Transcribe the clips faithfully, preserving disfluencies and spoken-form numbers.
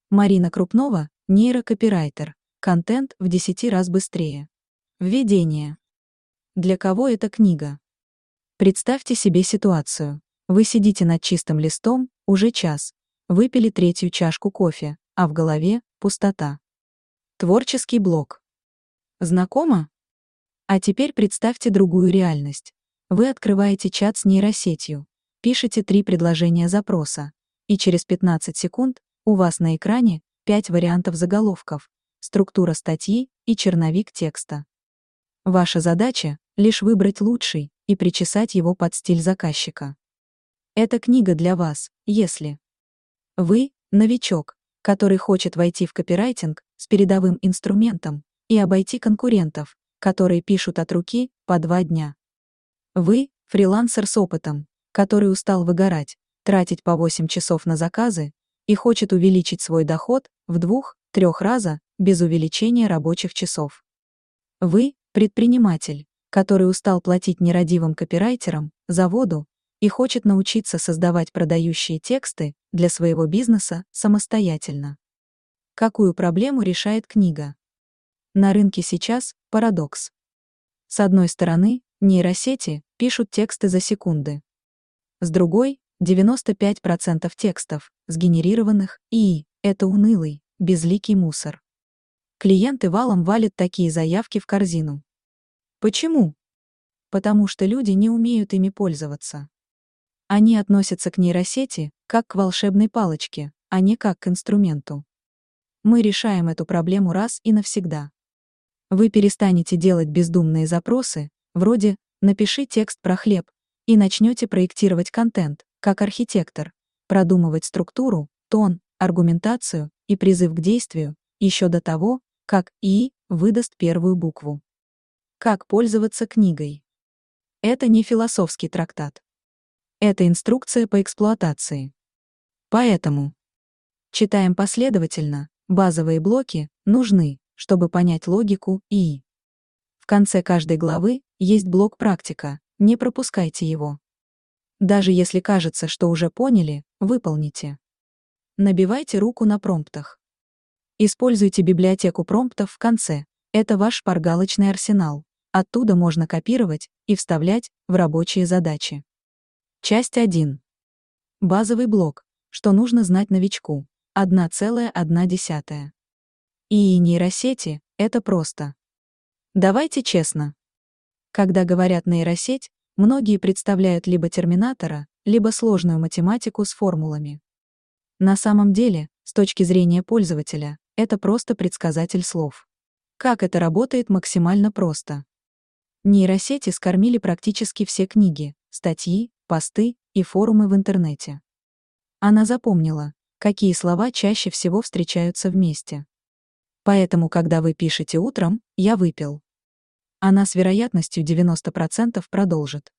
Марина Крупнова, нейрокопирайтер. Контент в десять раз быстрее. Введение. Для кого эта книга? Представьте себе ситуацию. Вы сидите над чистым листом, уже час, выпили третью чашку кофе, а в голове пустота. Творческий блок. Знакомо? А теперь представьте другую реальность. Вы открываете чат с нейросетью, пишете три предложения запроса, и через пятнадцать секунд у вас на экране пять вариантов заголовков, структура статьи и черновик текста. Ваша задача — лишь выбрать лучший и причесать его под стиль заказчика. Эта книга для вас, если вы — новичок, который хочет войти в копирайтинг с передовым инструментом и обойти конкурентов, которые пишут от руки по два дня. Вы — фрилансер с опытом, который устал выгорать, тратить по восемь часов на заказы и хочет увеличить свой доход в двух-трех раза без увеличения рабочих часов. Вы — предприниматель, который устал платить нерадивым копирайтерам за воду и хочет научиться создавать продающие тексты для своего бизнеса самостоятельно. Какую проблему решает книга? На рынке сейчас парадокс. С одной стороны, нейросети пишут тексты за секунды. С другой, девяносто пять процентов текстов, сгенерированных ИИ, это унылый, безликий мусор. Клиенты валом валят такие заявки в корзину. Почему? Потому что люди не умеют ими пользоваться. Они относятся к нейросети как к волшебной палочке, а не как к инструменту. Мы решаем эту проблему раз и навсегда. Вы перестанете делать бездумные запросы, вроде «напиши текст про хлеб», и начнете проектировать контент, как архитектор, продумывать структуру, тон, аргументацию и призыв к действию еще до того, как ИИ выдаст первую букву. Как пользоваться книгой? Это не философский трактат. Это инструкция по эксплуатации. Поэтому читаем последовательно, базовые блоки нужны, чтобы понять логику ИИ. В конце каждой главы есть блок «Практика», не пропускайте его. Даже если кажется, что уже поняли, выполните. Набивайте руку на промптах. Используйте библиотеку промптов в конце. Это ваш шпаргалочный арсенал. Оттуда можно копировать и вставлять в рабочие задачи. Часть один. Базовый блок. Что нужно знать новичку. одна целая одна десятая. ИИ нейросети — это просто. Давайте честно. Когда говорят нейросеть, многие представляют либо терминатора, либо сложную математику с формулами. На самом деле, с точки зрения пользователя, это просто предсказатель слов. Как это работает максимально просто? Нейросети скормили практически все книги, статьи, посты и форумы в интернете. Она запомнила, какие слова чаще всего встречаются вместе. Поэтому, когда вы пишете утром «я выпил», она с вероятностью девяносто процентов продолжит.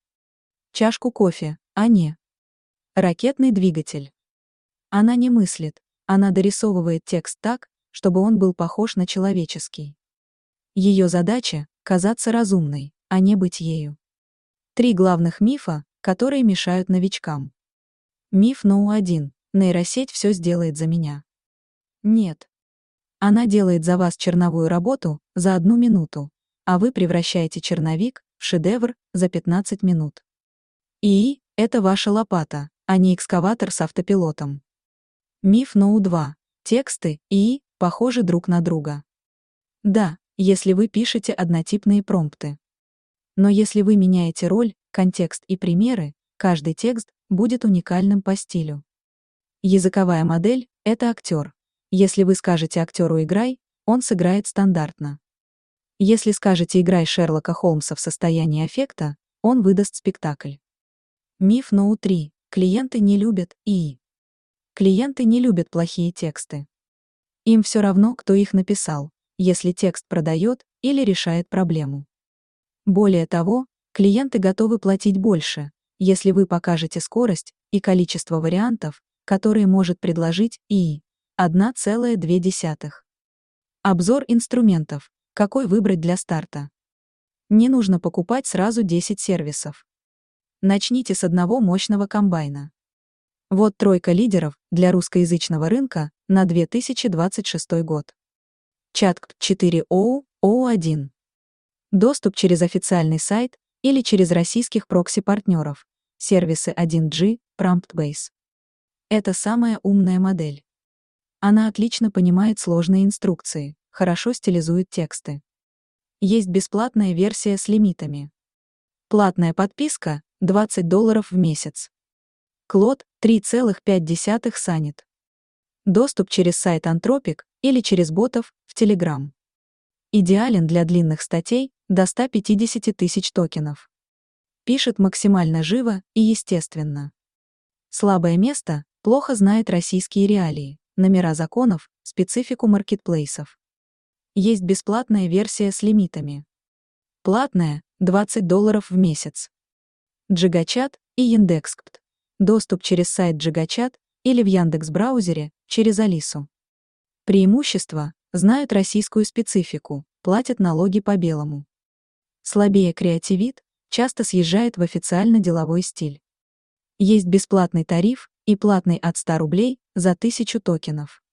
Чашку кофе, а не ракетный двигатель. Она не мыслит, она дорисовывает текст так, чтобы он был похож на человеческий. Ее задача — казаться разумной, а не быть ею. Три главных мифа, которые мешают новичкам. Миф номер один. Нейросеть все сделает за меня. Нет. Она делает за вас черновую работу за одну минуту, а вы превращаете черновик в шедевр за пятнадцать минут. ИИ — это ваша лопата, а не экскаватор с автопилотом. Миф номер два. Тексты ИИ похожи друг на друга. Да, если вы пишете однотипные промпты. Но если вы меняете роль, контекст и примеры, каждый текст будет уникальным по стилю. Языковая модель — это актер. Если вы скажете актеру «играй», он сыграет стандартно. Если скажете «играй Шерлока Холмса в состоянии аффекта», он выдаст спектакль. Миф номер три. Клиенты не любят ИИ. Клиенты не любят плохие тексты. Им все равно, кто их написал, если текст продает или решает проблему. Более того, клиенты готовы платить больше, если вы покажете скорость и количество вариантов, которые может предложить ИИ. одна целая две десятых. Обзор инструментов. Какой выбрать для старта? Не нужно покупать сразу десять сервисов. Начните с одного мощного комбайна. Вот тройка лидеров для русскоязычного рынка на две тысячи двадцать шестой год. Чат четыре о о один. Доступ через официальный сайт или через российских прокси-партнеров, сервисы один джи, PromptBase. Это самая умная модель. Она отлично понимает сложные инструкции, хорошо стилизует тексты. Есть бесплатная версия с лимитами. Платная подписка – двадцать долларов в месяц. Клод – три целых пять десятых санит. Доступ через сайт Anthropic или через ботов в Telegram. Идеален для длинных статей до ста пятидесяти тысяч токенов. Пишет максимально живо и естественно. Слабое место – плохо знает российские реалии, номера законов, специфику маркетплейсов. Есть бесплатная версия с лимитами. Платная – двадцать долларов в месяц. Джигачат и Яндекс.Кт. Доступ через сайт Джигачат или в Яндекс.Браузере через Алису. Преимущества – знают российскую специфику, платят налоги по белому. Слабее креативит, часто съезжает в официально-деловой стиль. Есть бесплатный тариф и платный от ста рублей за тысячу токенов.